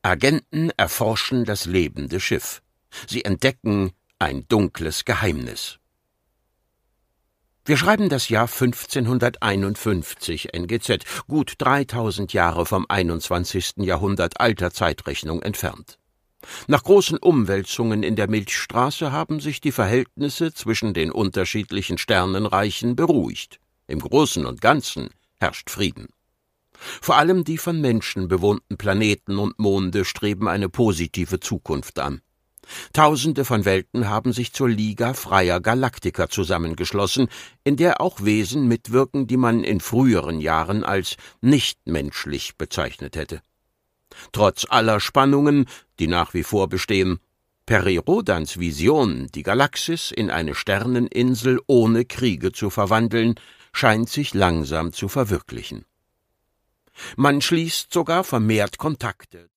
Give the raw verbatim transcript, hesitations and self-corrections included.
Agenten erforschen das lebende Schiff. Sie entdecken ein dunkles Geheimnis. Wir schreiben das Jahr fünfzehnhunderteinundfünfzig N G Z, gut dreitausend Jahre vom einundzwanzigsten Jahrhundert alter Zeitrechnung entfernt. Nach großen Umwälzungen in der Milchstraße haben sich die Verhältnisse zwischen den unterschiedlichen Sternenreichen beruhigt. Im Großen und Ganzen herrscht Frieden. Vor allem die von Menschen bewohnten Planeten und Monde streben eine positive Zukunft an. Tausende von Welten haben sich zur Liga freier Galaktiker zusammengeschlossen, in der auch Wesen mitwirken, die man in früheren Jahren als nichtmenschlich bezeichnet hätte. Trotz aller Spannungen, die nach wie vor bestehen, Peri Rodans Vision, die Galaxis in eine Sterneninsel ohne Kriege zu verwandeln, scheint sich langsam zu verwirklichen. Man schließt sogar vermehrt Kontakte.